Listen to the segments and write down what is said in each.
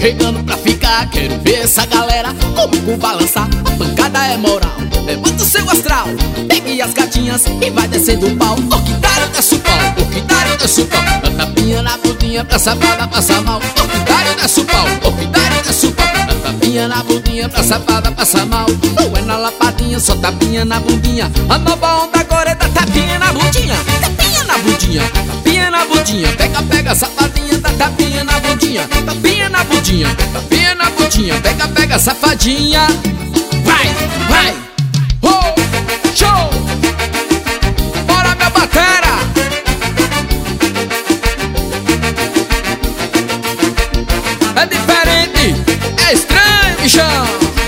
chegando pra ficar. Quero ver essa galera comigo balançar. A pancada é moral, levanta o seu astral. Pegue as gatinhas e vai descendo o pau. Orquidário desce o pau, orquidário desce o pau. Dá tapinha na bundinha pra safada passar mal. Orquidário desce o pau, orquidário desce o pau. Dá tapinha na bundinha pra safada passar mal. Não é na lapadinha, só tapinha na bundinha. A nova onda agora é da tapinha na bundinha. Tapinha na bundinha, tapinha na bundinha. Pega, pega, safadinha, dá tapinha na bundinha. Tapinha na bundinha, tapinha na bundinha. Pega, pega, safadinha. Vai, vai, oh, show. Bora, meu batera. É diferente, é estranho, bichão.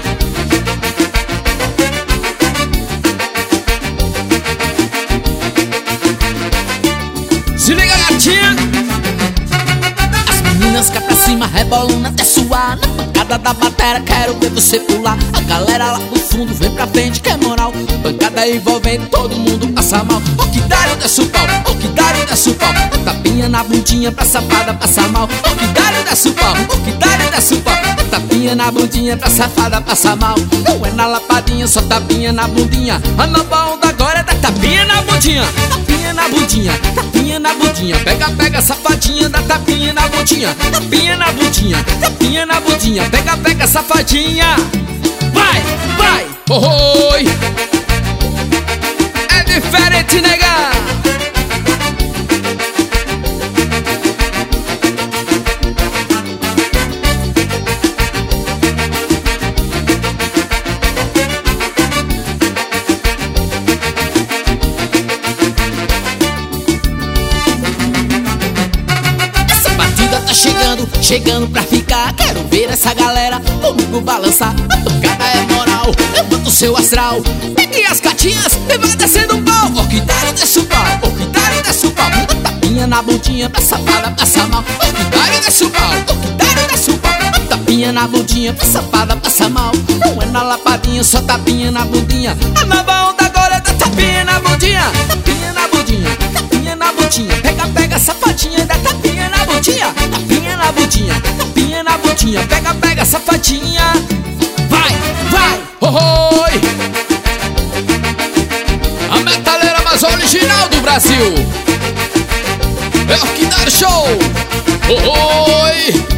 Se liga, gatinha. As meninas cá pra cima rebolando até suar. Na pancada da batera quero ver você pular. A galera lá do fundo vem pra frente, que é moral. Pancada envolvendo, todo mundo passa mal. Orquidário desce o pau, orquidário desce o pau. Tapinha na bundinha pra safada passar mal. Orquidário desce o pau, orquidário desce o pau. Tapinha na bundinha pra safada passar mal. Não é na lapadinha, só tapinha na bundinha. A nova onda agora é da tapinha na bundinha. Tapinha na bundinha, tapinha na bundinha. Pega, pega, safadinha, dá tapinha na bundinha. Tapinha na bundinha, tapinha na bundinha. Pega, pega, safadinha. Vai, vai, oh, oi. É diferente, nega. Chegando pra ficar, quero ver essa galera comigo balançar. A pancada é moral, levanta o seu astral. Pegue as gatinhas e vai descendo o pau. Orquidário desce o pau, orquidário desce o pau. Tapinha na bundinha pra safada passar mal. Orquidário desce o pau, orquidário desce o pau. Tapinha na bundinha pra safada passar mal. Não é na lapadinha, só tapinha na bundinha. A nova onda agora é da tapinha na bundinha. Tapinha na bundinha, tapinha na bundinha. Pega, pega, safadinha, dá tapinha na bundinha. Tapinha na bundinha, tapinha na bundinha. Pega, pega, safadinha. Vai, vai, oh, oi. A metaleira mais original do Brasil é Orquidário Show, oh, oi.